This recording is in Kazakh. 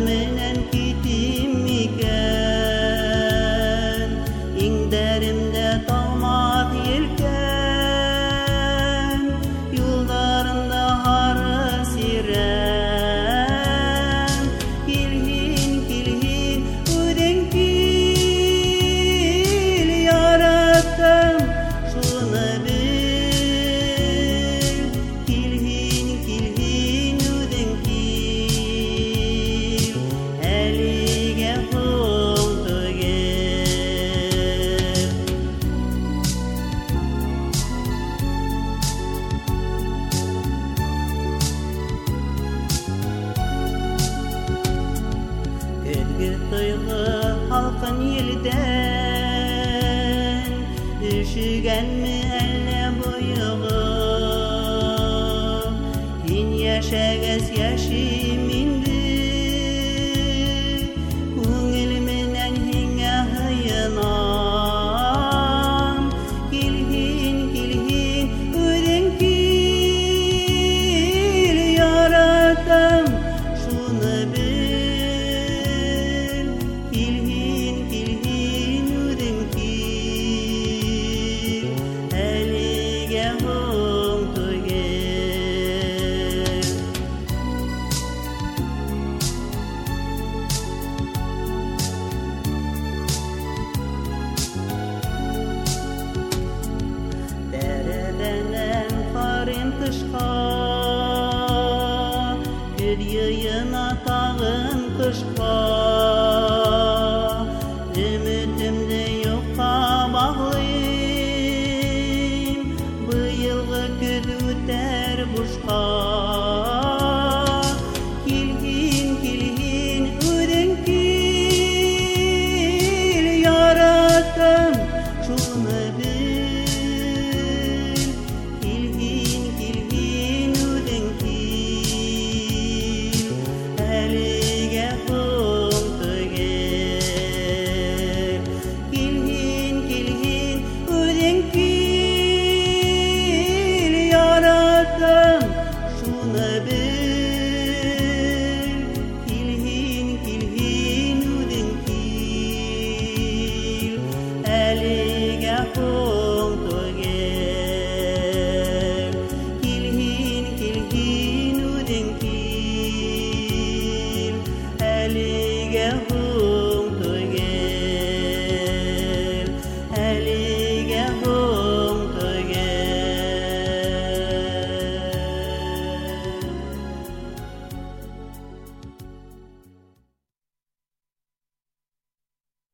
менен китим микен, иңдеримде талмак елкен, юлдарында хары сирен. Килһин, килһин, үдең кил, яраттым, шуны бил. Килһин, килһин, үдең кил, әлегә һуң түгел. Көзгө тойгы халкын елден, üşügenmi әллә буйыгым? Һин яшәгәс яшим инде, күңел менән һиңә һыйынам. Килһин, килһин, үдең кил, яраттым, шуны бил. Килһин, килһин, үдең кил, әлегә һуң түгел. Тәрәдәнән карыйм тышка, көз йыена тагын кышка.